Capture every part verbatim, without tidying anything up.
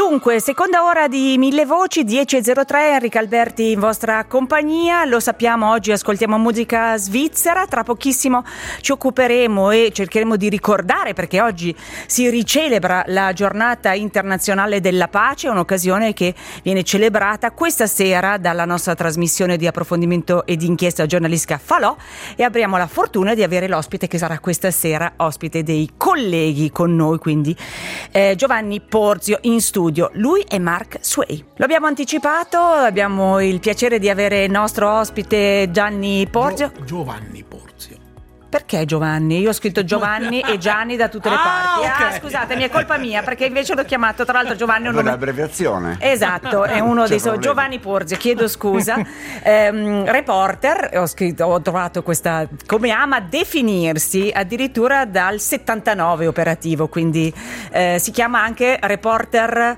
Dunque, seconda ora di Mille Voci, dieci e zero tre, Enrica Alberti in vostra compagnia. Lo sappiamo, oggi ascoltiamo musica svizzera, tra pochissimo ci occuperemo e cercheremo di ricordare, perché oggi si ricelebra la giornata internazionale della pace, un'occasione che viene celebrata questa sera dalla nostra trasmissione di approfondimento e di inchiesta giornalistica Falò, e abbiamo la fortuna di avere l'ospite che sarà questa sera ospite dei colleghi con noi, quindi eh, Giovanni Porzio in studio. Lui è Mark Sway. Lo abbiamo anticipato, abbiamo il piacere di avere il nostro ospite Gianni Porzio. Gio- Giovanni Porzio. Perché Giovanni? Io ho scritto Giovanni e Gianni da tutte le ah, parti. Okay. Ah, scusatemi, è colpa mia, perché invece l'ho chiamato, tra l'altro Giovanni è un nome... l'abbreviazione. Esatto, è uno C'è dei suoi. problema. Giovanni Porzio, chiedo scusa. ehm, reporter, ho scritto, ho trovato questa, come ama definirsi, addirittura dal settantanove operativo, quindi eh, si chiama anche reporter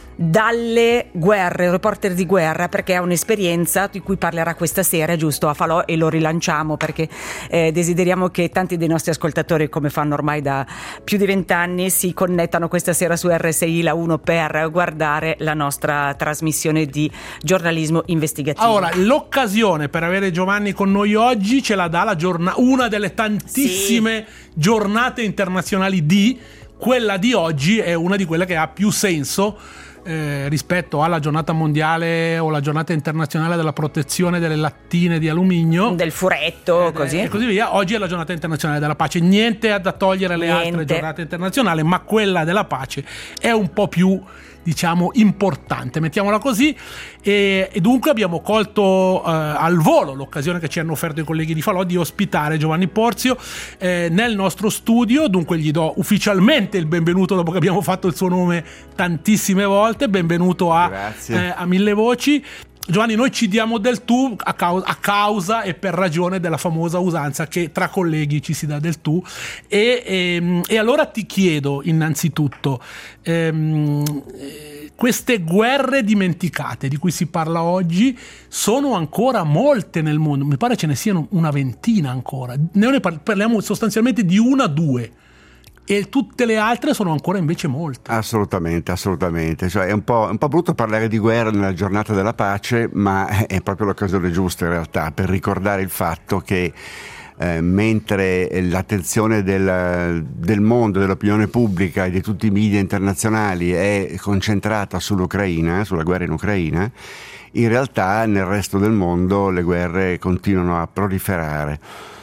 dalle guerre, reporter di guerra, perché ha un'esperienza di cui parlerà questa sera, giusto, a Falò, e lo rilanciamo perché eh, desideriamo che tanti dei nostri ascoltatori, come fanno ormai da più di vent'anni, si connettano questa sera su R S I La uno per guardare la nostra trasmissione di giornalismo investigativo. Allora, l'occasione per avere Giovanni con noi oggi ce la dà la giorna- una delle tantissime sì. giornate internazionali di quella di oggi è una di quelle che ha più senso Eh, rispetto alla giornata mondiale o la giornata internazionale della protezione delle lattine di alluminio, del furetto, eh, così. e così via. Oggi è la giornata internazionale della pace, niente da togliere alle Niente. altre giornate internazionali, ma quella della pace è un po' più, diciamo, importante, mettiamola così, e, e dunque abbiamo colto eh, al volo l'occasione che ci hanno offerto i colleghi di Falò di ospitare Giovanni Porzio eh, nel nostro studio. Dunque gli do ufficialmente il benvenuto, dopo che abbiamo fatto il suo nome tantissime volte. Benvenuto a, eh, a Mille Voci. Giovanni, noi ci diamo del tu a causa, a causa e per ragione della famosa usanza che tra colleghi ci si dà del tu, e, e, e allora ti chiedo innanzitutto ehm, queste guerre dimenticate di cui si parla oggi sono ancora molte nel mondo, mi pare ce ne siano una ventina ancora, noi ne parliamo sostanzialmente di una, due, e tutte le altre sono ancora invece molte. Assolutamente, assolutamente. Cioè, è un po', un po' brutto parlare di guerra nella giornata della pace, ma è proprio l'occasione giusta in realtà per ricordare il fatto che eh, mentre l'attenzione del, del mondo, dell'opinione pubblica e di tutti i media internazionali è concentrata sull'Ucraina, sulla guerra in Ucraina, in realtà nel resto del mondo le guerre continuano a proliferare.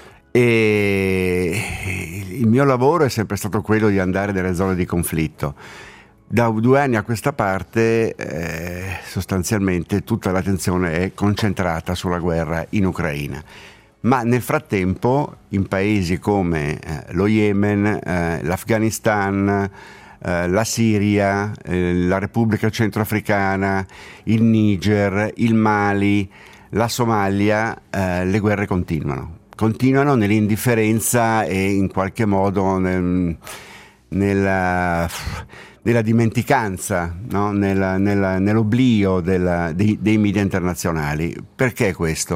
E il mio lavoro è sempre stato quello di andare nelle zone di conflitto. Da due anni a questa parte eh, sostanzialmente tutta l'attenzione è concentrata sulla guerra in Ucraina, ma nel frattempo in paesi come eh, lo Yemen, eh, l'Afghanistan, eh, la Siria, eh, la Repubblica Centroafricana, il Niger, il Mali, la Somalia, eh, le guerre continuano. continuano nell'indifferenza e in qualche modo nel, nella, nella dimenticanza, no? nella, nella, nell'oblio della, dei, dei media internazionali. Perché questo?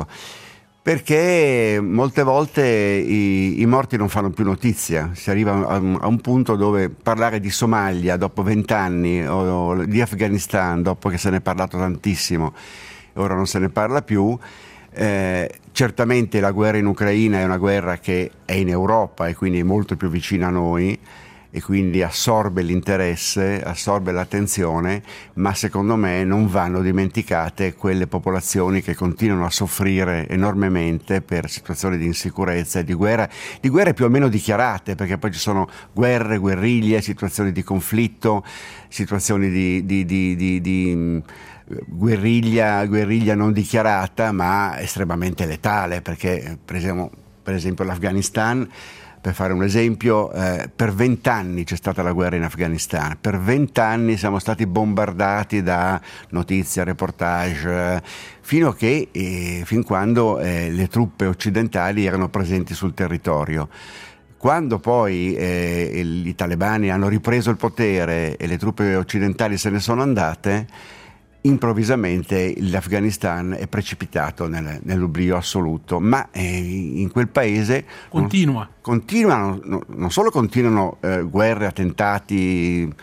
Perché molte volte i, i morti non fanno più notizia, si arriva a un, a un punto dove parlare di Somalia dopo vent'anni o, o di Afghanistan dopo che se ne è parlato tantissimo, ora non se ne parla più. Eh, certamente la guerra in Ucraina è una guerra che è in Europa e quindi è molto più vicina a noi e quindi assorbe l'interesse, assorbe l'attenzione, ma secondo me non vanno dimenticate quelle popolazioni che continuano a soffrire enormemente per situazioni di insicurezza e di guerra, di guerre più o meno dichiarate, perché poi ci sono guerre, guerriglie, situazioni di conflitto, situazioni di, di, di, di, di guerriglia, guerriglia non dichiarata ma estremamente letale, perché per esempio, per esempio l'Afghanistan, per fare un esempio, eh, per vent'anni c'è stata la guerra in Afghanistan, per vent'anni siamo stati bombardati da notizie, reportage, eh, fino a che, eh, fin quando eh, le truppe occidentali erano presenti sul territorio. Quando poi eh, i talebani hanno ripreso il potere e le truppe occidentali se ne sono andate, improvvisamente l'Afghanistan è precipitato nel, nell'oblio assoluto, ma eh, in quel paese continua non, continuano, no, non solo continuano eh, guerre, attentati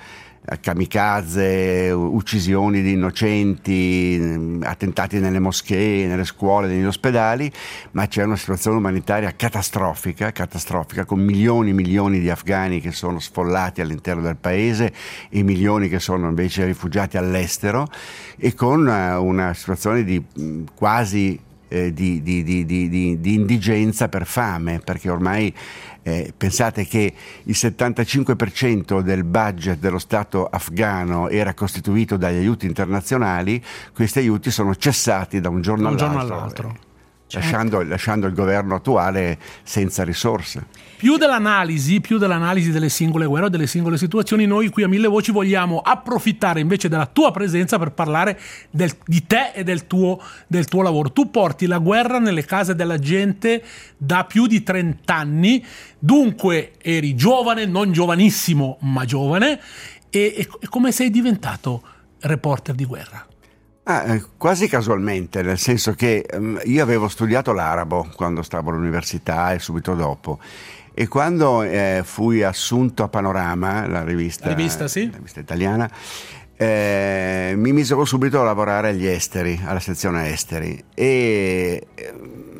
kamikaze, uccisioni di innocenti, attentati nelle moschee, nelle scuole, negli ospedali, ma c'è una situazione umanitaria catastrofica, catastrofica, con milioni e milioni di afghani che sono sfollati all'interno del paese e milioni che sono invece rifugiati all'estero, e con una situazione di quasi eh, di, di, di, di, di, di indigenza per fame, perché ormai Eh, pensate che il settantacinque per cento del budget dello Stato afghano era costituito dagli aiuti internazionali. Questi aiuti sono cessati da un giorno, un all'altro, giorno all'altro. Eh, lasciando, lasciando il governo attuale senza risorse. Più dell'analisi, più dell'analisi delle singole guerre o delle singole situazioni, noi qui a Mille Voci vogliamo approfittare invece della tua presenza per parlare del, di te e del tuo, del tuo lavoro. Tu porti la guerra nelle case della gente da più di trent'anni, dunque eri giovane, non giovanissimo, ma giovane, e, e, e come sei diventato reporter di guerra? Ah, quasi casualmente, nel senso che um, io avevo studiato l'arabo quando stavo all'università e subito dopo, e quando eh, fui assunto a Panorama, la rivista, la rivista, sì? la rivista italiana, eh, mi misero subito a lavorare agli esteri, alla sezione esteri, e eh,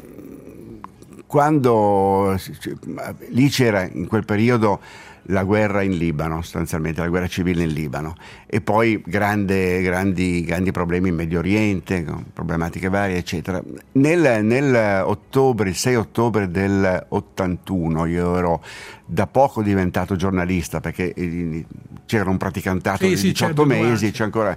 quando lì c'era in quel periodo la guerra in Libano, sostanzialmente la guerra civile in Libano, e poi grande, grandi, grandi problemi in Medio Oriente, problematiche varie, eccetera. Nel, nel ottobre, il sei ottobre del ottantuno, io ero da poco diventato giornalista, perché c'era un praticantato sì, di sì, diciotto mesi, c'è ancora,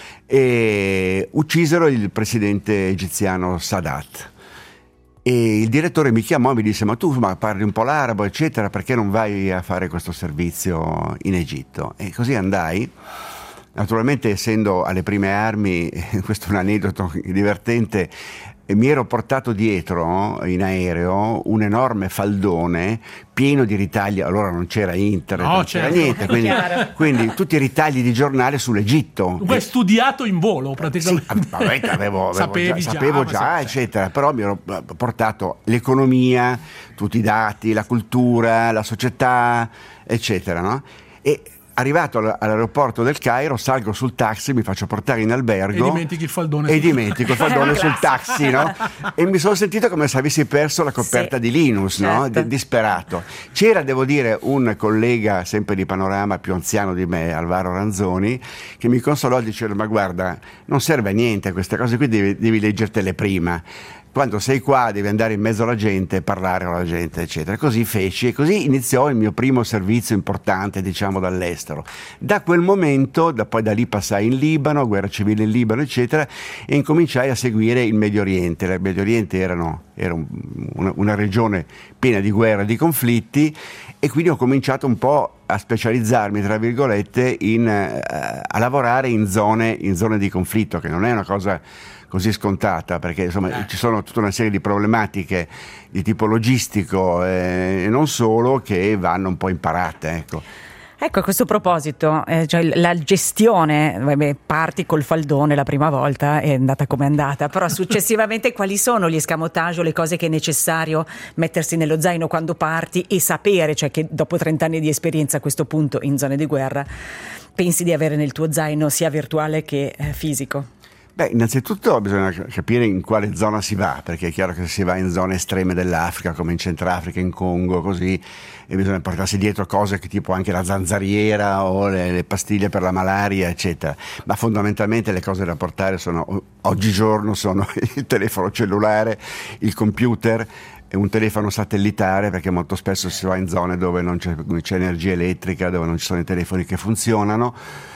e uccisero il presidente egiziano Sadat. E il direttore mi chiamò e mi disse: ma tu ma parli un po' l'arabo, eccetera, perché non vai a fare questo servizio in Egitto? E così andai. Naturalmente, essendo alle prime armi, questo è un aneddoto divertente, mi ero portato dietro in aereo un enorme faldone pieno di ritagli. Allora non c'era internet, no, non c'era certo. niente, quindi, quindi tutti i ritagli di giornale sull'Egitto. Dunque hai studiato in volo praticamente. Sì, vabbè, avevo, avevo Sapevi già, già, sapevo già, già eccetera, però mi ero portato l'economia, tutti i dati, la cultura, la società, eccetera, no? E arrivato all'aeroporto del Cairo, salgo sul taxi, mi faccio portare in albergo e dimentichi il faldone e sul... dimentico il faldone sul taxi, no? E mi sono sentito come se avessi perso la coperta sì, di Linus, certo. no? D- disperato. C'era, devo dire, un collega sempre di Panorama, più anziano di me, Alvaro Ranzoni, che mi consolò dicendo: ma guarda, non serve a niente queste cose qui, devi, devi leggertele prima. Quando sei qua devi andare in mezzo alla gente, parlare con la gente, eccetera. Così feci, e così iniziò il mio primo servizio importante, diciamo, dall'estero. Da quel momento, da, poi da lì passai in Libano, guerra civile in Libano, eccetera, e incominciai a seguire il Medio Oriente. Il Medio Oriente erano, era un, una, una regione piena di guerra, di conflitti, e quindi ho cominciato un po' a specializzarmi, tra virgolette, in, uh, a lavorare in zone, in zone di conflitto, che non è una cosa così scontata, perché insomma ci sono tutta una serie di problematiche di tipo logistico eh, e non solo, che vanno un po' imparate, ecco. Ecco, a questo proposito, eh, cioè la gestione, vabbè, parti col faldone la prima volta, è andata come è andata, però successivamente quali sono gli escamotage o le cose che è necessario mettersi nello zaino quando parti e sapere, cioè che dopo trent'anni di esperienza a questo punto in zone di guerra, pensi di avere nel tuo zaino sia virtuale che eh, fisico? Beh, innanzitutto bisogna capire in quale zona si va, perché è chiaro che se si va in zone estreme dell'Africa, come in Centrafrica, in Congo, così, e bisogna portarsi dietro cose che tipo anche la zanzariera o le, le pastiglie per la malaria, eccetera. Ma fondamentalmente le cose da portare sono, oggigiorno, sono il telefono cellulare, il computer e un telefono satellitare, perché molto spesso si va in zone dove non c'è, non c'è energia elettrica, dove non ci sono i telefoni che funzionano.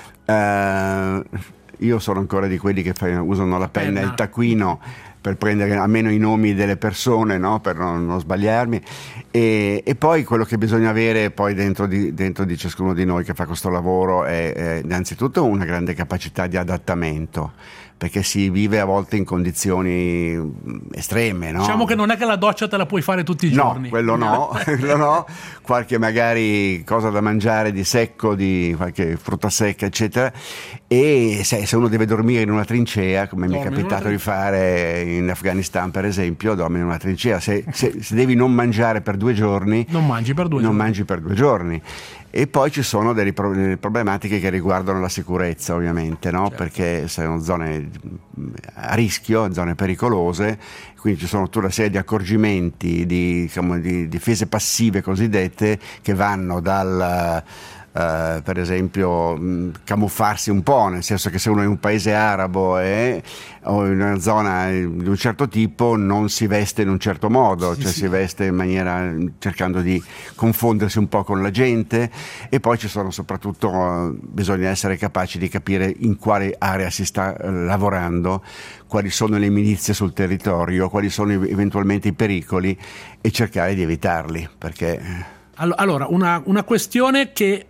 Uh, Io sono ancora di quelli che fai, usano la penna e il taccuino per prendere almeno i nomi delle persone, no? Per non, non sbagliarmi. E, e poi quello che bisogna avere poi dentro di, dentro di ciascuno di noi che fa questo lavoro è, è innanzitutto una grande capacità di adattamento, perché si vive a volte in condizioni estreme, no? Diciamo che non è che la doccia te la puoi fare tutti i giorni. No, quello no, quello no. Qualche magari cosa da mangiare di secco, di qualche frutta secca, eccetera. E se, se uno deve dormire in una trincea, come dormi mi è capitato di fare in Afghanistan, per esempio, dormi in una trincea. Se, se, se devi non mangiare per due giorni, non mangi per due non giorni. mangi per due giorni. E poi ci sono delle problematiche che riguardano la sicurezza, ovviamente, no? Certo. Perché sono zone a rischio, zone pericolose, quindi ci sono tutta una serie di accorgimenti, di, diciamo, di difese passive cosiddette, che vanno dal... Uh, per esempio mh, camuffarsi un po', nel senso che se uno è in un paese arabo e, o in una zona di un certo tipo non si veste in un certo modo, sì, cioè sì. si veste in maniera cercando di confondersi un po' con la gente. E poi ci sono soprattutto uh, bisogna essere capaci di capire in quale area si sta uh, lavorando, quali sono le milizie sul territorio, quali sono eventualmente i pericoli e cercare di evitarli, perché allora una, una questione che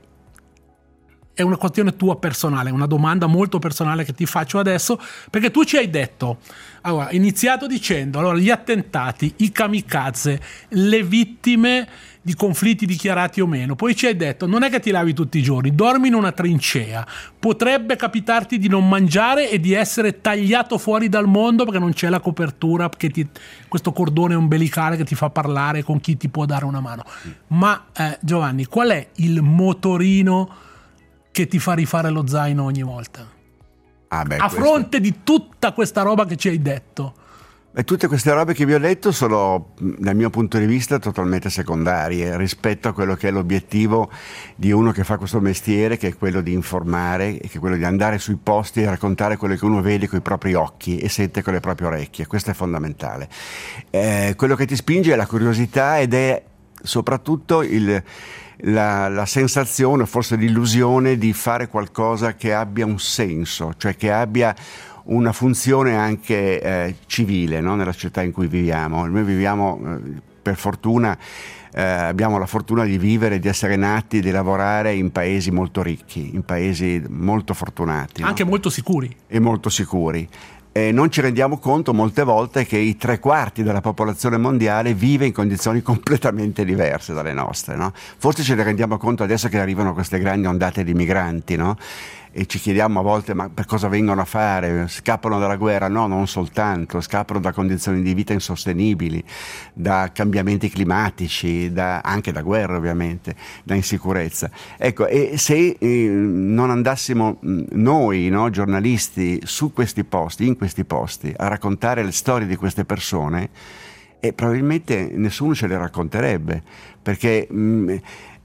è una questione tua personale, una domanda molto personale che ti faccio adesso, perché tu ci hai detto, allora, iniziato dicendo, allora, gli attentati, i kamikaze, le vittime di conflitti dichiarati o meno, poi ci hai detto, non è che ti lavi tutti i giorni, dormi in una trincea, potrebbe capitarti di non mangiare e di essere tagliato fuori dal mondo perché non c'è la copertura, che ti, questo cordone ombelicale che ti fa parlare con chi ti può dare una mano. Ma eh, Giovanni, qual è il motorino che ti fa rifare lo zaino ogni volta? ah beh, a questo... fronte di tutta questa roba che ci hai detto? E tutte queste robe che vi ho detto sono, dal mio punto di vista, totalmente secondarie rispetto a quello che è l'obiettivo di uno che fa questo mestiere, che è quello di informare, che è quello di andare sui posti e raccontare quello che uno vede con i propri occhi e sente con le proprie orecchie. Questo è fondamentale. Eh, quello che ti spinge è la curiosità ed è soprattutto il... La, la sensazione, forse l'illusione di fare qualcosa che abbia un senso, cioè che abbia una funzione anche eh, civile, no? Nella città in cui viviamo. Noi viviamo, eh, per fortuna, eh, abbiamo la fortuna di vivere, di essere nati, di lavorare in paesi molto ricchi, in paesi molto fortunati. Anche no? molto sicuri. E molto sicuri. E non ci rendiamo conto molte volte che i tre quarti della popolazione mondiale vive in condizioni completamente diverse dalle nostre, no? Forse ce ne rendiamo conto adesso che arrivano queste grandi ondate di migranti, no? E ci chiediamo a volte ma per cosa vengono a fare? Scappano dalla guerra? No, non soltanto, scappano da condizioni di vita insostenibili, da cambiamenti climatici, da, anche da guerra ovviamente, da insicurezza. Ecco, e se eh, non andassimo noi, no, giornalisti, su questi posti, in questi posti, a raccontare le storie di queste persone, e probabilmente nessuno ce le racconterebbe, perché... Mh,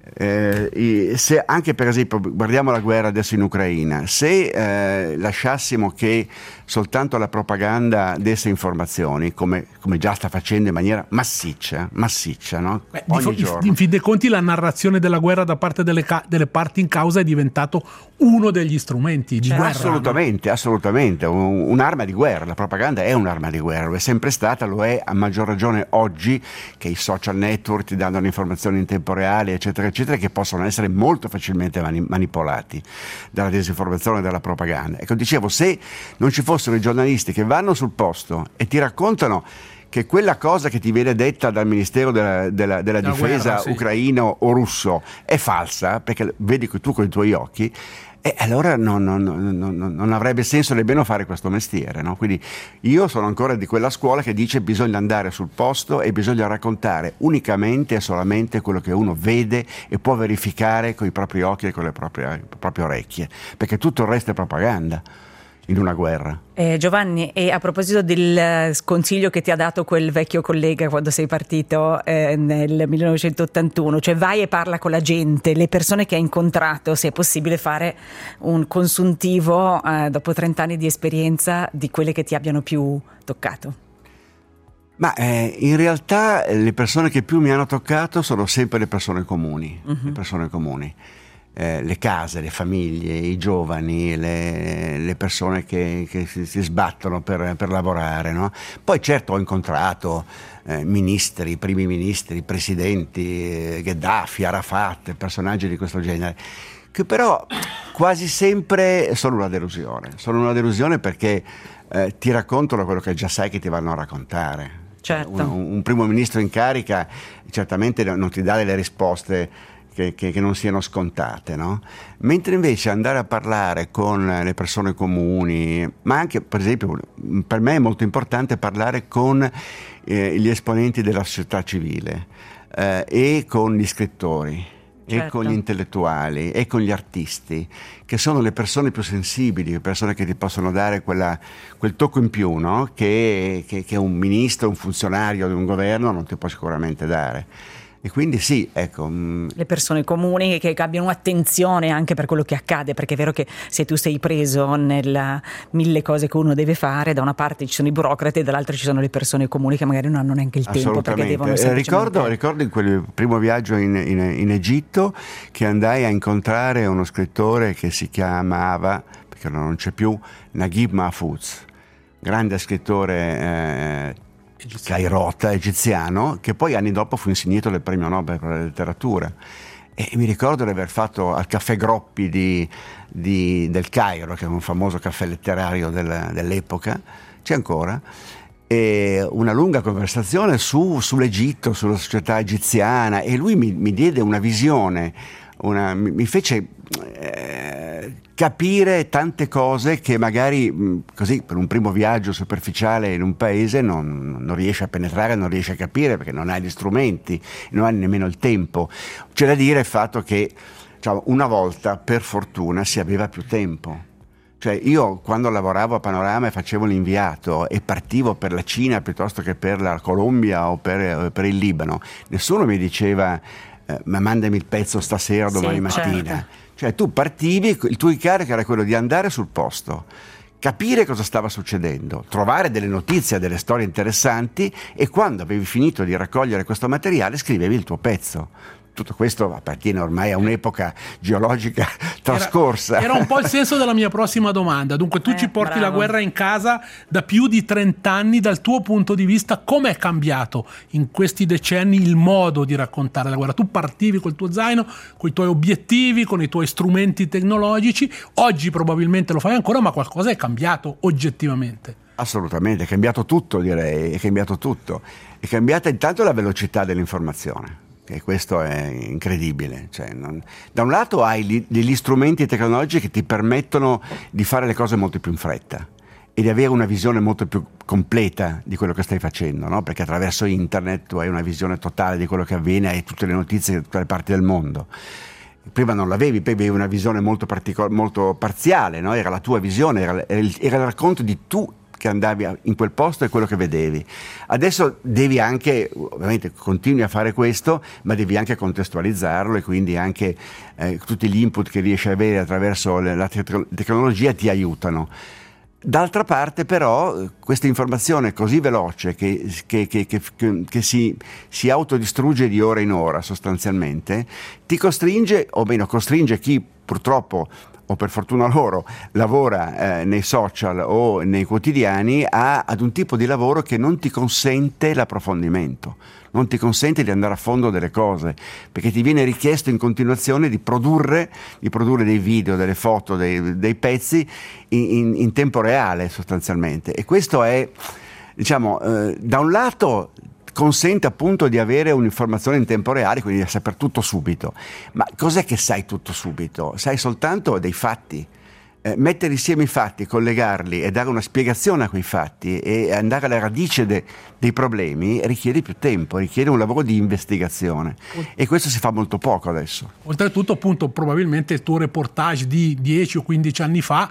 Eh, se anche per esempio guardiamo la guerra adesso in Ucraina, se eh, lasciassimo che soltanto la propaganda desse informazioni, come, come già sta facendo in maniera massiccia, massiccia, no? Beh, ogni di, giorno. In fin dei conti la narrazione della guerra da parte delle, ca- delle parti in causa è diventato uno degli strumenti di Certo. guerra. Assolutamente, no? assolutamente, un, un'arma di guerra, la propaganda è un'arma di guerra, lo è sempre stata, lo è a maggior ragione oggi che i social network ti danno le informazioni in tempo reale, eccetera, eccetera, che possono essere molto facilmente mani- manipolati dalla disinformazione e dalla propaganda. Ecco, dicevo, se non ci fossero i giornalisti che vanno sul posto e ti raccontano che quella cosa che ti viene detta dal Ministero della, della, della La Difesa guerra, sì. ucraino o russo è falsa, perché vedi tu con i tuoi occhi, e allora non, non, non, non avrebbe senso nemmeno fare questo mestiere, no? Quindi io sono ancora di quella scuola che dice bisogna andare sul posto e bisogna raccontare unicamente e solamente quello che uno vede e può verificare con i propri occhi e con le proprie, proprie orecchie, perché tutto il resto è propaganda in una guerra. Eh, Giovanni, e a proposito del consiglio che ti ha dato quel vecchio collega quando sei partito eh, nel millenovecentottantuno, cioè vai e parla con la gente, le persone che hai incontrato, se è possibile fare un consuntivo eh, dopo trent'anni di esperienza di quelle che ti abbiano più toccato. Ma eh, in realtà le persone che più mi hanno toccato sono sempre le persone comuni, uh-huh. le persone comuni. Eh, le case, le famiglie, i giovani, le, le persone che, che si, si sbattono per, per lavorare, no? Poi certo ho incontrato eh, ministri, primi ministri, presidenti, eh, Gheddafi, Arafat, personaggi di questo genere, che però quasi sempre sono una delusione. Sono una delusione perché eh, ti raccontano quello che già sai che ti vanno a raccontare. Certo. Un, un primo ministro in carica certamente non ti dà delle risposte Che, che, che non siano scontate, no? Mentre invece andare a parlare con le persone comuni, ma anche per esempio per me è molto importante parlare con eh, gli esponenti della società civile eh, e con gli scrittori e certo. con gli intellettuali e con gli artisti, che sono le persone più sensibili, le persone che ti possono dare quella, quel tocco in più, no? che, che, che un ministro, un funzionario di un governo non ti può sicuramente dare. E quindi sì, ecco. Le persone comuni che abbiano attenzione anche per quello che accade, perché è vero che se tu sei preso nel mille cose che uno deve fare, da una parte ci sono i burocrati e dall'altra ci sono le persone comuni che magari non hanno neanche il tempo, perché devono semplicemente... ricordo, ricordo in quel primo viaggio in, in, in Egitto che andai a incontrare uno scrittore che si chiamava, perché non c'è più, Naguib Mahfouz, grande scrittore eh, cairota, egiziano, che poi anni dopo fu insignito del premio Nobel per la letteratura. E mi ricordo di aver fatto al Caffè Groppi di, di, del Cairo, che è un famoso caffè letterario del, dell'epoca, c'è ancora, e una lunga conversazione su, sull'Egitto, sulla società egiziana, e lui mi, mi diede una visione, una, mi, mi fece eh, capire tante cose che magari mh, così per un primo viaggio superficiale in un paese non, non riesce a penetrare, non riesce a capire, perché non hai gli strumenti, non hai nemmeno il tempo. C'è da dire il fatto che, diciamo, una volta per fortuna si aveva più tempo. Cioè io quando lavoravo a Panorama e facevo l'inviato e partivo per la Cina piuttosto che per la Colombia o per, per il Libano, nessuno mi diceva eh, ma mandami il pezzo stasera o domani sì, mattina. certo. Cioè tu partivi, il tuo incarico era quello di andare sul posto, capire cosa stava succedendo, trovare delle notizie, delle storie interessanti, e quando avevi finito di raccogliere questo materiale scrivevi il tuo pezzo. Tutto questo appartiene ormai a un'epoca geologica trascorsa. Era, era un po' il senso della mia prossima domanda. Dunque tu eh, ci porti bravo. la guerra in casa da più di trenta anni. Dal tuo punto di vista, come è cambiato in questi decenni il modo di raccontare la guerra? Tu partivi col tuo zaino, con i tuoi obiettivi, con i tuoi strumenti tecnologici. Oggi probabilmente lo fai ancora, ma qualcosa è cambiato oggettivamente. Assolutamente, è cambiato tutto, direi, è cambiato tutto. È cambiata intanto la velocità dell'informazione. E questo è incredibile. Cioè, non... Da un lato hai li, degli strumenti tecnologici che ti permettono di fare le cose molto più in fretta e di avere una visione molto più completa di quello che stai facendo, no? Perché attraverso internet tu hai una visione totale di quello che avviene, hai tutte le notizie da tutte le parti del mondo. Prima non l'avevi, poi avevi una visione molto, particol- molto parziale, no? Era la tua visione, era, era, il, era il racconto di tu che andavi in quel posto e quello che vedevi. Adesso devi anche, ovviamente continui a fare questo, ma devi anche contestualizzarlo, e quindi anche eh, tutti gli input che riesci a avere attraverso la te- tecnologia ti aiutano. D'altra parte però questa informazione così veloce che, che, che, che, che si, si autodistrugge di ora in ora sostanzialmente, ti costringe, o meno costringe chi purtroppo o per fortuna loro, lavora eh, nei social o nei quotidiani, a, ad un tipo di lavoro che non ti consente l'approfondimento, non ti consente di andare a fondo delle cose, perché ti viene richiesto in continuazione di produrre, di produrre dei video, delle foto, dei, dei pezzi in, in, in tempo reale sostanzialmente. E questo è, diciamo, eh, da un lato consente appunto di avere un'informazione in tempo reale, quindi di sapere tutto subito. Ma cos'è che sai tutto subito? Sai soltanto dei fatti. Eh, mettere insieme i fatti, collegarli e dare una spiegazione a quei fatti e andare alla radice de, dei problemi richiede più tempo, richiede un lavoro di investigazione, e questo si fa molto poco adesso. Oltretutto, appunto, probabilmente il tuo reportage di dieci o quindici anni fa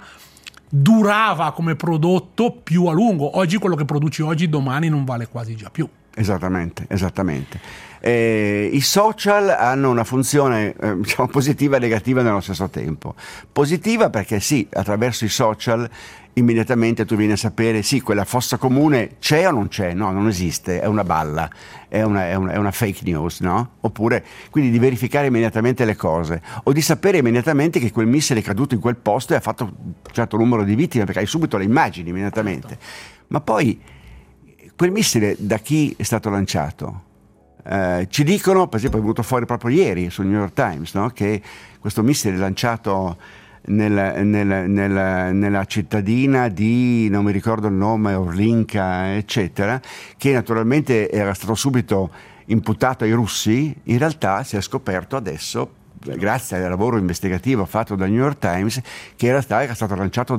durava come prodotto più a lungo. Oggi quello che produci oggi domani non vale quasi già più. Esattamente, esattamente. Eh, I social hanno una funzione eh, diciamo positiva e negativa nello stesso tempo. Positiva perché sì, attraverso i social immediatamente tu vieni a sapere sì, quella fossa comune c'è o non c'è? No, non esiste, è una balla, è una, è una, è una fake news, no? Oppure quindi di verificare immediatamente le cose, o di sapere immediatamente che quel missile è caduto in quel posto e ha fatto un certo numero di vittime, perché hai subito le immagini immediatamente. Ma poi quel missile da chi è stato lanciato? Eh, ci dicono, per esempio è venuto fuori proprio ieri sul New York Times, no? Che questo missile lanciato nel, nel, nel, nella cittadina di, non mi ricordo il nome, Orlinka, eccetera, che naturalmente era stato subito imputato ai russi, in realtà si è scoperto adesso, grazie al lavoro investigativo fatto dal New York Times, che in realtà era stato lanciato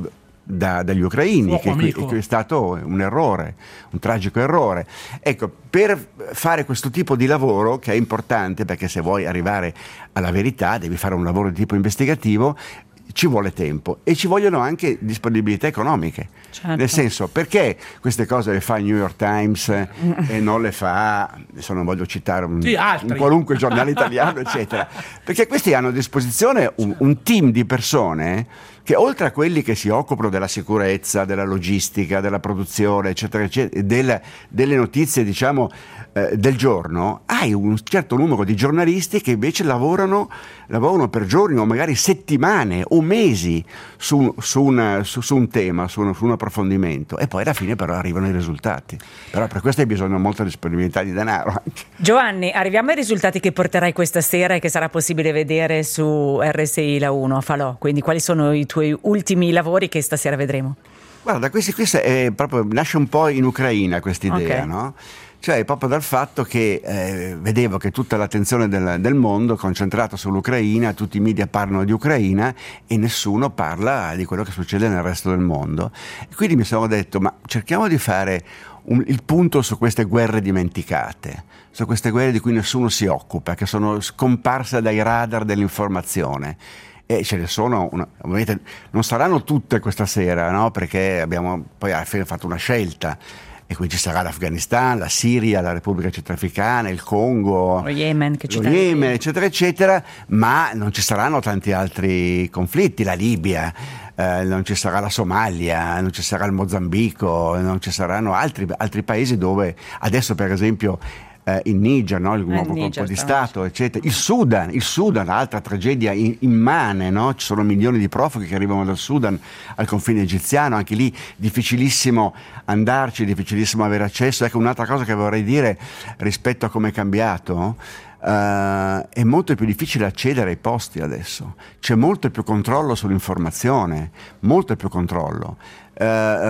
da, dagli ucraini, che, che è stato un errore, un tragico errore. Ecco, per fare questo tipo di lavoro, che è importante, perché se vuoi arrivare alla verità devi fare un lavoro di tipo investigativo, ci vuole tempo e ci vogliono anche disponibilità economiche. Certo. Nel senso, perché queste cose le fa il New York Times e non le fa, adesso non voglio citare un, sì, un qualunque giornale italiano, eccetera, perché questi hanno a disposizione un, un team di persone che, oltre a quelli che si occupano della sicurezza, della logistica, della produzione, eccetera, eccetera, del, delle notizie, diciamo, eh, del giorno, hai un certo numero di giornalisti che invece lavorano, lavorano per giorni o magari settimane o mesi su, su, una, su, su un tema, su un, su un approfondimento, e poi alla fine però arrivano i risultati. Però per questo hai bisogno di molta disponibilità di denaro anche. Giovanni, arriviamo ai risultati che porterai questa sera e che sarà possibile vedere su R S I La uno a Falò. Quindi quali sono i tuoi ultimi lavori che stasera vedremo? Guarda, questi, questi è proprio, nasce un po' in Ucraina quest'idea, okay. no? Cioè proprio dal fatto che eh, vedevo che tutta l'attenzione del, del mondo è concentrata sull'Ucraina, tutti i media parlano di Ucraina e nessuno parla di quello che succede nel resto del mondo. E quindi mi sono detto, ma cerchiamo di fare un, il punto su queste guerre dimenticate, su queste guerre di cui nessuno si occupa, che sono scomparse dai radar dell'informazione. E ce ne sono, una, ovviamente non saranno tutte questa sera, no? Perché abbiamo poi alla fine fatto una scelta. E qui ci sarà l'Afghanistan, la Siria, la Repubblica Centrafricana, il Congo, lo Yemen, che lo Yemen, eccetera, eccetera, ma non ci saranno tanti altri conflitti, la Libia, eh, non ci sarà la Somalia, non ci sarà il Mozambico, non ci saranno altri, altri paesi dove adesso, per esempio, eh, il Niger, no? Il nuovo eh, colpo di Stato, eccetera. Il Sudan, il Sudan, altra tragedia in, immane, no? Ci sono milioni di profughi che arrivano dal Sudan al confine egiziano, anche lì difficilissimo andarci, difficilissimo avere accesso. Ecco, un'altra cosa che vorrei dire rispetto a come è cambiato, Uh, è molto più difficile accedere ai posti adesso, c'è molto più controllo sull'informazione, molto più controllo. Uh,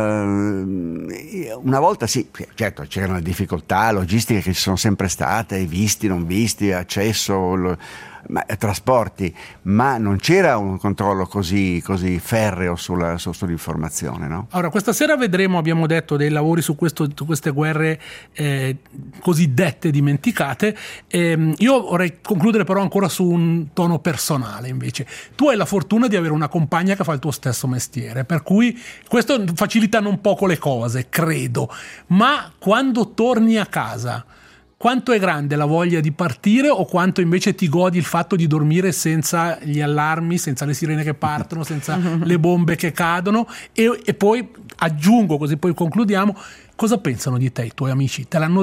uh, una volta sì, certo c'erano le difficoltà logistiche che ci sono sempre state, visti, non visti, accesso, lo, ma, trasporti, ma non c'era un controllo così, così ferreo sulla, su, sull'informazione, no? Allora, questa sera vedremo, abbiamo detto, dei lavori su, questo, su queste guerre eh, cosiddette dimenticate. Eh, io vorrei concludere però ancora su un tono personale invece. Tu hai la fortuna di avere una compagna che fa il tuo stesso mestiere, per cui questo facilita non poco le cose, credo, ma quando torni a casa, quanto è grande la voglia di partire o quanto invece ti godi il fatto di dormire senza gli allarmi, senza le sirene che partono, senza le bombe che cadono? E, e poi aggiungo, così poi concludiamo, cosa pensano di te i tuoi amici? Te l'hanno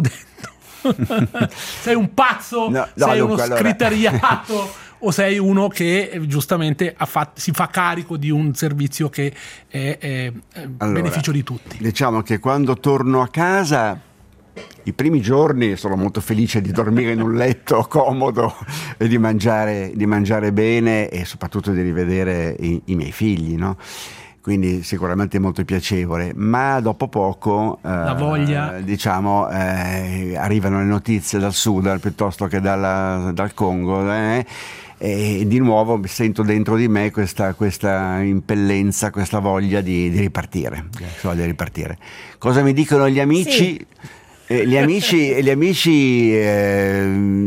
detto? Sei un pazzo? No, no, sei uno allora... scriteriato? O sei uno che giustamente ha fatto, si fa carico di un servizio che è, è, è allora, beneficio di tutti? Diciamo che quando torno a casa, i primi giorni sono molto felice di dormire in un letto comodo e di mangiare, di mangiare bene e soprattutto di rivedere i, i miei figli, no? Quindi sicuramente molto piacevole, ma dopo poco la voglia, eh, diciamo, eh, arrivano le notizie dal Sudan piuttosto che dalla, dal Congo, eh, e di nuovo sento dentro di me questa, questa impellenza, questa voglia di, di ripartire, di ripartire. Cosa mi dicono gli amici? Sì. Eh, gli amici, gli amici eh,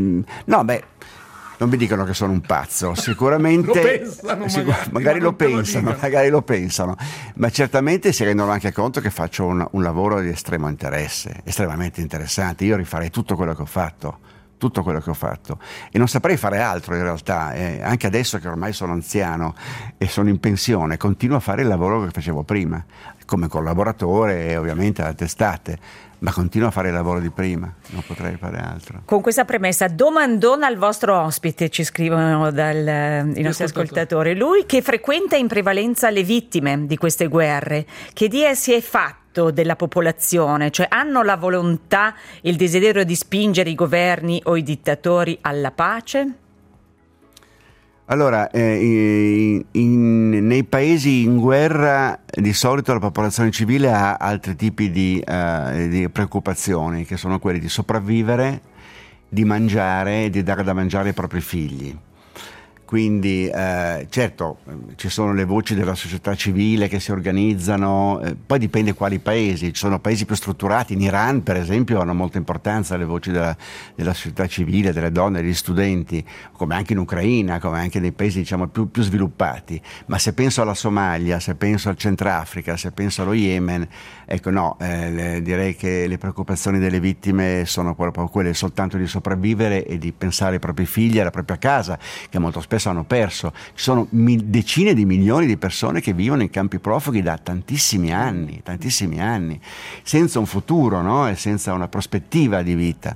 no, beh, non mi dicono che sono un pazzo, sicuramente lo pensano, sicur- magari, magari lo pensano, magari lo pensano, ma certamente si rendono anche conto che faccio un, un lavoro di estremo interesse, estremamente interessante. Io rifarei tutto quello che ho fatto, tutto quello che ho fatto e non saprei fare altro in realtà, eh, anche adesso che ormai sono anziano e sono in pensione, continuo a fare il lavoro che facevo prima, come collaboratore e ovviamente alle testate, ma continuo a fare il lavoro di prima, non potrei fare altro. Con questa premessa, domandona al vostro ospite, ci scrivono dal, i nostri ascoltatori. Lui che frequenta in prevalenza le vittime di queste guerre, che idea si è fatto della popolazione? Cioè, hanno la volontà, il desiderio di spingere i governi o i dittatori alla pace? Allora, eh, in, in, nei paesi in guerra di solito la popolazione civile ha altri tipi di, uh, di preoccupazioni, che sono quelli di sopravvivere, di mangiare e di dare da mangiare ai propri figli. quindi eh, certo ci sono le voci della società civile che si organizzano, eh, poi dipende quali paesi, ci sono paesi più strutturati, in Iran per esempio hanno molta importanza le voci della, della società civile, delle donne, degli studenti, come anche in Ucraina, come anche nei paesi diciamo più, più sviluppati, ma se penso alla Somalia, se penso al Centrafrica, se penso allo Yemen, ecco no, eh, le, direi che le preoccupazioni delle vittime sono proprio quelle soltanto di sopravvivere e di pensare ai propri figli, alla propria casa, che molto spesso hanno perso. Ci sono mil- decine di milioni di persone che vivono in campi profughi da tantissimi anni, tantissimi anni, senza un futuro, no? E senza una prospettiva di vita.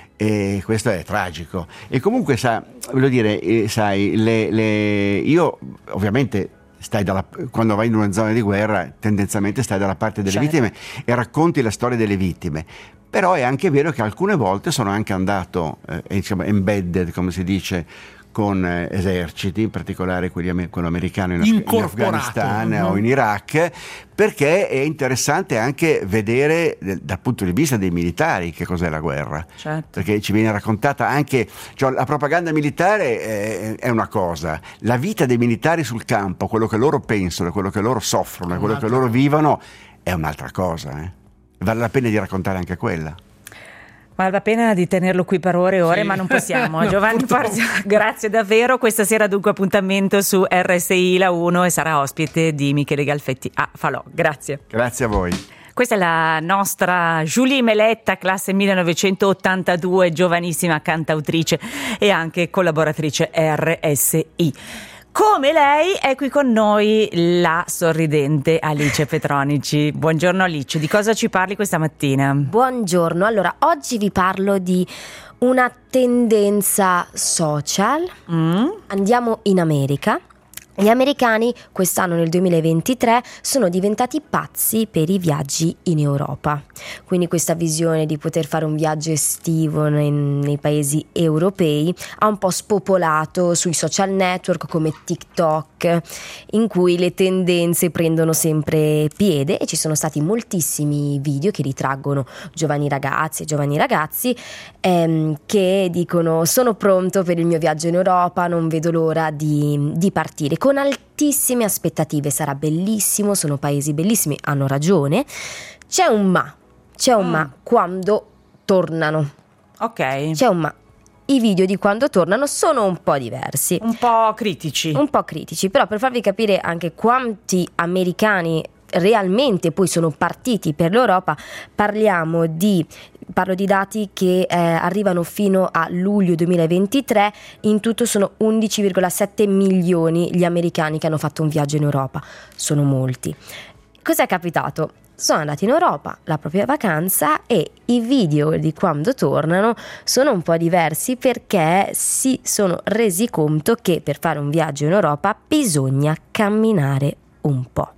E questo è tragico. E comunque, sa, voglio dire, eh, sai, le, le, io ovviamente stai dalla, quando vai in una zona di guerra, tendenzialmente stai dalla parte delle certo. vittime e racconti la storia delle vittime. Però è anche vero che alcune volte sono anche andato eh, diciamo, embedded, come si dice, con eh, eserciti, in particolare quelli, quello americano in, Af- in Afghanistan mm-hmm. o in Iraq, perché è interessante anche vedere eh, dal punto di vista dei militari che cos'è la guerra, certo. perché ci viene raccontata anche, cioè, la propaganda militare è, è una cosa, la vita dei militari sul campo, quello che loro pensano, quello che loro soffrono, quello che loro vivono è un'altra cosa, eh. Vale la pena di raccontare anche quella. Vale la pena di tenerlo qui per ore e ore, sì. Ma non possiamo. no, Giovanni Forza, grazie davvero. Questa sera dunque appuntamento su R S I La uno e sarà ospite di Michele Galfetti a Falò. Grazie. Grazie a voi. Questa è la nostra Julie Meletta, classe millenovecentottantadue, giovanissima cantautrice e anche collaboratrice R S I. Come lei è qui con noi la sorridente Alice Petronici. Buongiorno Alice, di cosa ci parli questa mattina? Buongiorno, allora oggi vi parlo di una tendenza social. Mm. Andiamo in America. Gli americani quest'anno nel duemilaventitré sono diventati pazzi per i viaggi in Europa, quindi questa visione di poter fare un viaggio estivo nei, nei paesi europei ha un po' spopolato sui social network come TikTok, in cui le tendenze prendono sempre piede e ci sono stati moltissimi video che ritraggono giovani ragazzi e giovani ragazzi ehm, che dicono: sono pronto per il mio viaggio in Europa, non vedo l'ora di, di partire, con altissime aspettative, sarà bellissimo, sono paesi bellissimi, hanno ragione. C'è un ma, c'è un mm. ma quando tornano. Ok. C'è un ma. I video di quando tornano sono un po' diversi. Un po' critici. Un po' critici, però per farvi capire anche quanti americani realmente poi sono partiti per l'Europa, parliamo di parlo di dati che eh, arrivano fino a luglio duemilaventitré. In tutto sono undici virgola sette milioni gli americani che hanno fatto un viaggio in Europa. Sono molti. Cos'è capitato? Sono andati in Europa, la propria vacanza, e i video di quando tornano sono un po' diversi perché si sono resi conto che per fare un viaggio in Europa bisogna camminare un po'.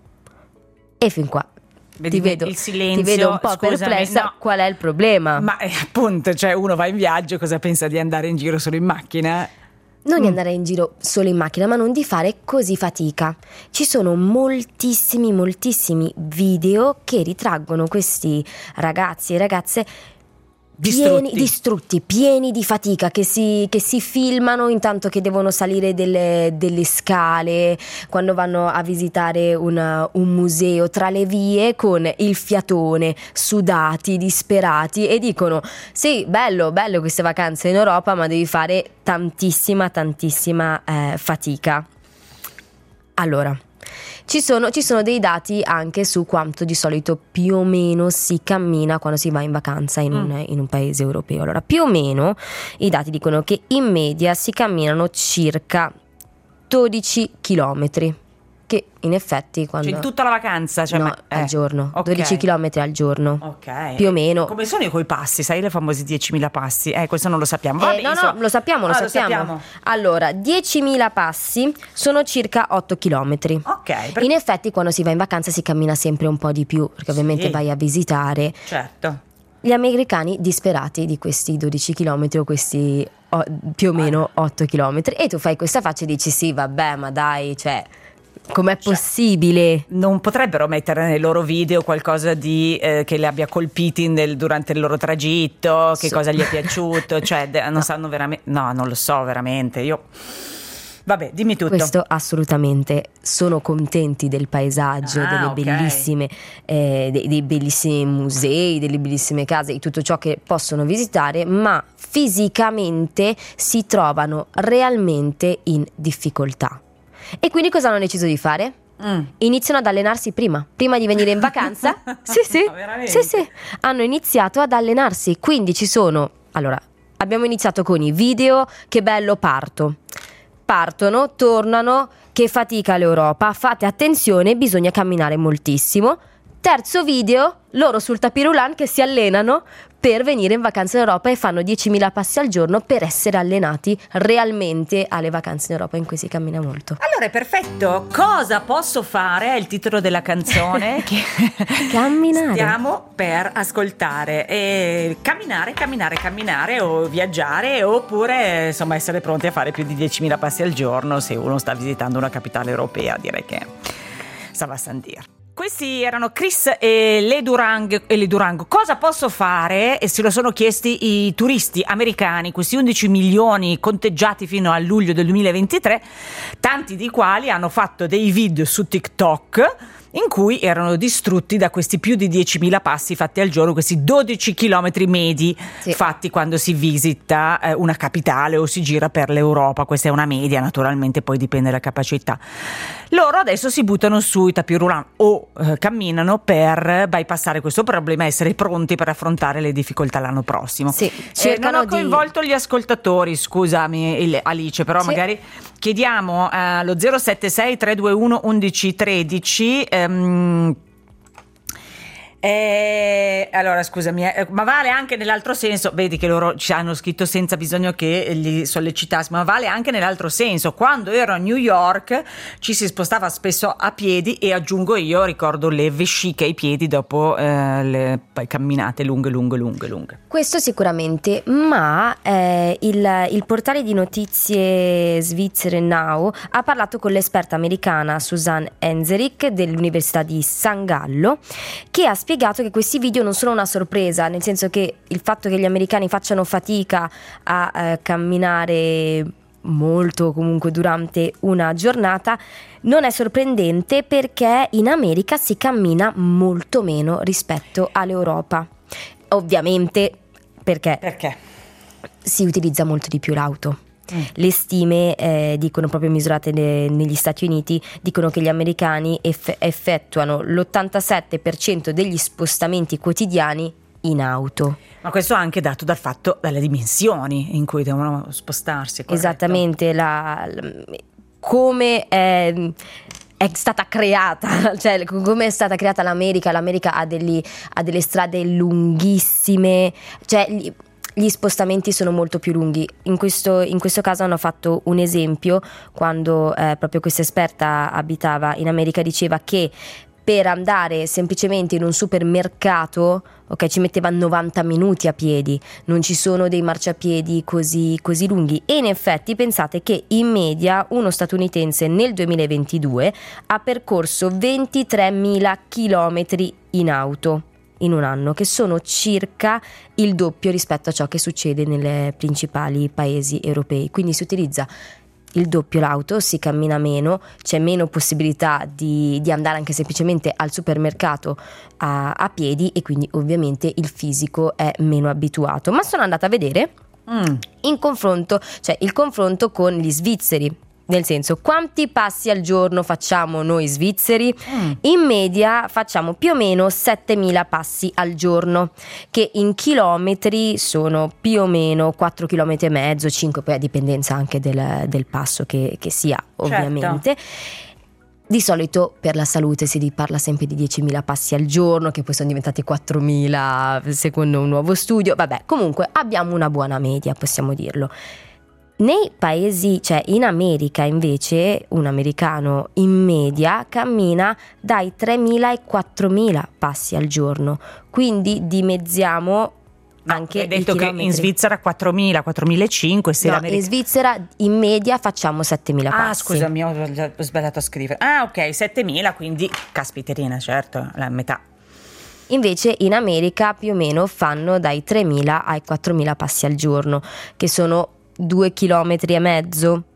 E fin qua Vedi, ti vedo, il silenzio, ti vedo un po' scusami, perplessa. no. Qual è il problema? Ma eh, appunto, cioè uno va in viaggio, cosa pensa di andare in giro solo in macchina? Non mm. di andare in giro solo in macchina, ma non di fare così fatica. Ci sono moltissimi, moltissimi video che ritraggono questi ragazzi e ragazze Distrutti. Pieni, distrutti, pieni di fatica, che si, che si filmano intanto che devono salire delle, delle scale, quando vanno a visitare una, un museo, tra le vie, con il fiatone, sudati, disperati, e dicono: sì, bello, bello queste vacanze in Europa, ma devi fare tantissima, tantissima eh, fatica. Allora, Ci sono, ci sono dei dati anche su quanto di solito più o meno si cammina quando si va in vacanza in un, mm. in un paese europeo. Allora, più o meno i dati dicono che in media si camminano circa dodici chilometri, che in effetti quando... Cioè in tutta la vacanza? Cioè, no, ma... eh. al giorno, okay. dodici chilometri al giorno, ok, più o meno. Come sono i coi passi? Sai, le famosi diecimila passi? Eh, questo non lo sappiamo. Eh, Vabbè, no, insomma... no, lo sappiamo, lo, ah, sappiamo. lo sappiamo. Allora, diecimila passi sono circa otto chilometri. Ok. Per... In effetti quando si va in vacanza si cammina sempre un po' di più, perché ovviamente sì. vai a visitare. Certo. Gli americani disperati di questi dodici chilometri o questi oh, più o meno otto chilometri, e tu fai questa faccia e dici: sì, vabbè, ma dai, cioè... com'è cioè, possibile? Non potrebbero mettere nei loro video qualcosa di eh, che li abbia colpiti nel, durante il loro tragitto, che so. cosa gli è piaciuto? Cioè, de- non no. sanno veramente. No, non lo so veramente. Io Vabbè, dimmi tutto. Questo assolutamente, sono contenti del paesaggio, Ah, delle ok. bellissime, eh, dei, dei bellissimi musei, delle bellissime case, di tutto ciò che possono visitare, ma fisicamente si trovano realmente in difficoltà. E quindi cosa hanno deciso di fare? Mm. Iniziano ad allenarsi prima, prima di venire in vacanza. Sì, sì, Veramente? sì, sì, hanno iniziato ad allenarsi. Quindi ci sono, allora, abbiamo iniziato con i video, che bello parto. Partono, tornano, che fatica l'Europa, fate attenzione, bisogna camminare moltissimo. Terzo video, loro sul tapirulan che si allenano per venire in vacanza in Europa e fanno diecimila passi al giorno per essere allenati realmente alle vacanze in Europa in cui si cammina molto. Allora è perfetto. Cosa posso fare? È il titolo della canzone che Camminare. stiamo per ascoltare. E camminare, camminare, camminare o viaggiare, oppure insomma essere pronti a fare più di diecimila passi al giorno se uno sta visitando una capitale europea. Direi che ça va sans dire. Questi erano Chris e Le Durango, e Le Durango. Cosa posso fare? E se lo sono chiesti i turisti americani, questi undici milioni conteggiati fino a luglio del duemilaventitré, tanti di quali hanno fatto dei video su TikTok in cui erano distrutti da questi più di diecimila passi fatti al giorno, questi dodici chilometri medi Sì. fatti quando si visita eh, una capitale o si gira per l'Europa. Questa è una media, naturalmente poi dipende dalla capacità. Loro adesso si buttano sui tapis roulant o eh, camminano per bypassare questo problema e essere pronti per affrontare le difficoltà l'anno prossimo. Sì, Eh, cercano non ho di- coinvolto gli ascoltatori, scusami il- Alice, però Sì. magari chiediamo allo zero sette sei tre due uno undici tredici. ehm, eh, allora scusami, eh, ma vale anche nell'altro senso, vedi che loro ci hanno scritto senza bisogno che li sollecitassimo, ma vale anche nell'altro senso. Quando ero a New York ci si spostava spesso a piedi e aggiungo io, ricordo le vesciche ai piedi dopo eh, le poi camminate lunghe lunghe lunghe lunghe. Questo sicuramente, ma eh, il, il portale di notizie svizzere Now ha parlato con l'esperta americana Susanne Enzerich dell'Università di San Gallo, che ha spiegato che questi video non sono una sorpresa, nel senso che il fatto che gli americani facciano fatica a eh, camminare molto comunque durante una giornata non è sorprendente, perché in America si cammina molto meno rispetto all'Europa. Ovviamente perché Perché? si utilizza molto di più l'auto. Le stime eh, dicono, proprio misurate ne- negli Stati Uniti, dicono che gli americani eff- effettuano l'ottantasette per cento degli spostamenti quotidiani in auto. Ma questo anche dato dal fatto, dalle dimensioni in cui devono spostarsi. corretto? Esattamente, la, la- come è, è stata creata, cioè come è stata creata l'America. L'America ha, degli, ha delle strade lunghissime, cioè gli, gli spostamenti sono molto più lunghi. In questo, in questo caso hanno fatto un esempio quando eh, proprio questa esperta abitava in America, diceva che per andare semplicemente in un supermercato, ok, ci metteva novanta minuti a piedi, non ci sono dei marciapiedi così, così lunghi. E in effetti pensate che in media uno statunitense nel duemilaventidue ha percorso ventitremila chilometri in auto in un anno, che sono circa il doppio rispetto a ciò che succede nei principali paesi europei. Quindi si utilizza il doppio l'auto, si cammina meno, c'è meno possibilità di, di andare anche semplicemente al supermercato a, a piedi, e quindi ovviamente il fisico è meno abituato. Ma sono andata a vedere Mm. in confronto, cioè il confronto con gli svizzeri. Nel senso, quanti passi al giorno facciamo noi svizzeri? Mm. In media facciamo più o meno settemila passi al giorno, che in chilometri sono più o meno quattro chilometri e mezzo, cinque, poi a dipendenza anche del, del passo che, che si ha, ovviamente. Di solito per la salute si parla sempre di diecimila passi al giorno, che poi sono diventati quattromila secondo un nuovo studio. Vabbè, comunque abbiamo una buona media, possiamo dirlo. Nei paesi, cioè in America invece, un americano in media cammina dai tremila ai quattromila passi al giorno, quindi dimezziamo anche Hai detto i che chilometri. in Svizzera quattromila, quattromilacinquecento, se No, l'America- in Svizzera in media facciamo settemila Ah, passi. scusami, ho ho sbagliato a scrivere. Ah, ok, settemila, quindi caspiterina, certo, la metà. Invece in America più o meno fanno dai tremila ai quattromila passi al giorno, che sono due chilometri e mezzo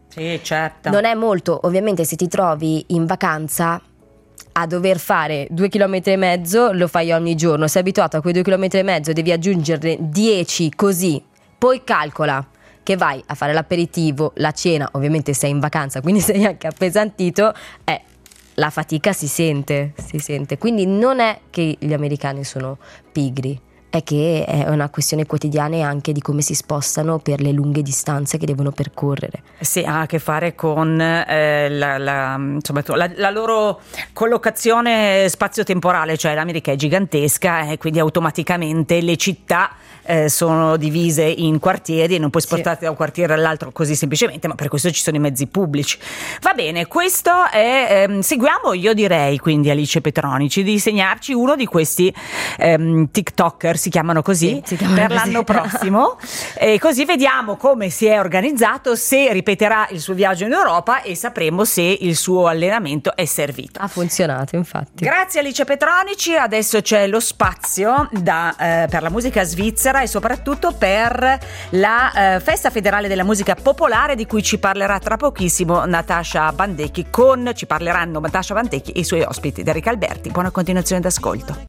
Sì, certo. Non è molto, ovviamente se ti trovi in vacanza a dover fare due chilometri e mezzo, lo fai ogni giorno, sei abituato a quei due chilometri e mezzo, devi aggiungerne dieci così, poi calcola che vai a fare l'aperitivo, la cena, ovviamente sei in vacanza, quindi sei anche appesantito, eh, la fatica si sente, si sente. Quindi non è che gli americani sono pigri, è che è una questione quotidiana e anche di come si spostano per le lunghe distanze che devono percorrere. Sì, ha a che fare con eh, la, la, insomma, la, la loro collocazione spazio-temporale, cioè l'America è gigantesca e quindi automaticamente le città eh, sono divise in quartieri e non puoi spostarti sì. da un quartiere all'altro così semplicemente, ma per questo ci sono i mezzi pubblici. Va bene, questo è, ehm, seguiamo, io direi quindi Alice Petronici di segnarci uno di questi ehm, TikToker, si chiamano così, sì, si chiamano per così. l'anno prossimo e così vediamo come si è organizzato, se ripeterà il suo viaggio in Europa e sapremo se il suo allenamento è servito. Ha funzionato, infatti. Grazie Alice Petronici, adesso c'è lo spazio da, eh, per la musica svizzera e soprattutto per la eh, Festa Federale della Musica Popolare di cui ci parlerà tra pochissimo Natasha Bandecchi, con ci parleranno Natasha Bandecchi e i suoi ospiti Enrico Alberti. Buona continuazione d'ascolto.